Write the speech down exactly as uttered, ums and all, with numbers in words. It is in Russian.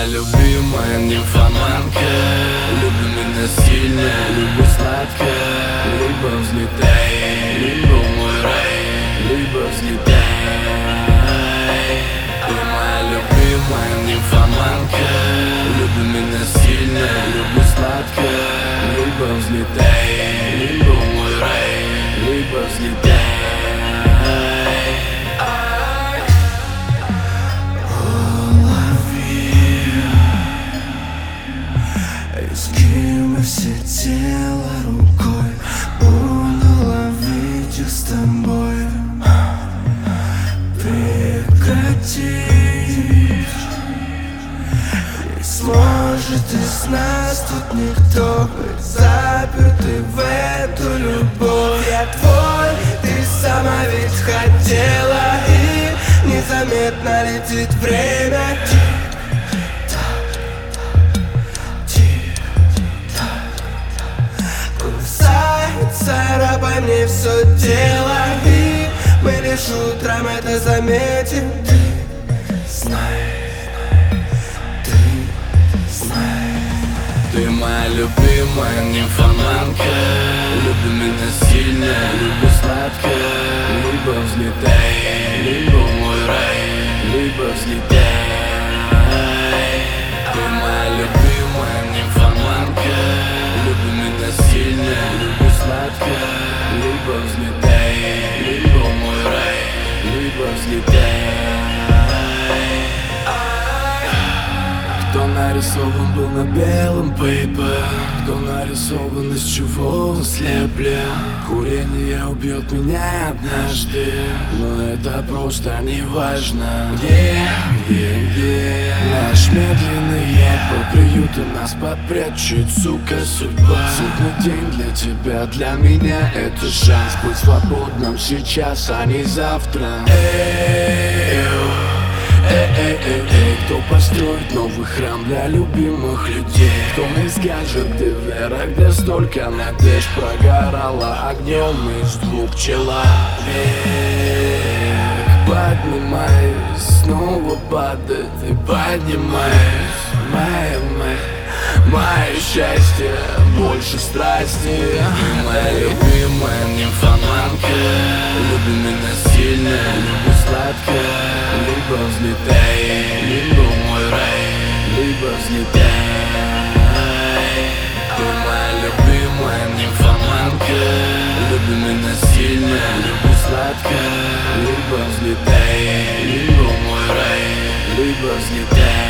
моя любимая нимфоманка. Люби меня сильно, люби сладко. Либо взлетай, либо мой рай, либо взлетай. Ты моя любимая нимфоманка. Люби меня сильно, люби сладко. Либо взлетай, либо мой рай, либо взлетай. Скинь все тело рукой, буду ловить их с тобой. Прекрати, не сможет из нас тут никто быть запертый в эту любовь. Я твой, ты сама ведь хотела, и незаметно летит время. Царапай мне все тело, и мы лишь утром это заметим. Ты знай, ты знай. Ты моя любимая нимфоманка. Люби меня сильно, люби сладко. Либо взлетай, либо мой рай, либо взлетай. Ты моя любимая нимфоманка. Люби меня сильно, люби сладко. Либо взлетай, либо мой рай, либо взлетай. Кто нарисован был на белом пейпер, кто нарисован из чего слеплен. Курение убьет меня однажды, но это просто не важно. Где, где, где наш медленный ад по приюту нас попрячет, сука, судьба. Судный день для тебя, для меня это шанс быть свободным сейчас, а не завтра. Эй, Эй, эй, эй, эй, кто построит новый храм для любимых людей? Кто не скажет, где вера, где столько надежд прогорала огнем из двух человек? Поднимаюсь, снова падает и поднимаюсь. Моя, моя, мое счастье, больше страсти. Моя любимая нимфоманка. Люби меня сильно, люби сладко. Либо взлетай, либо мой рай, либо взлетай. Ты моя любимая нимфоманка. Люби меня сильно, люби сладко. Либо взлетай, либо мой рай, либо взлетай.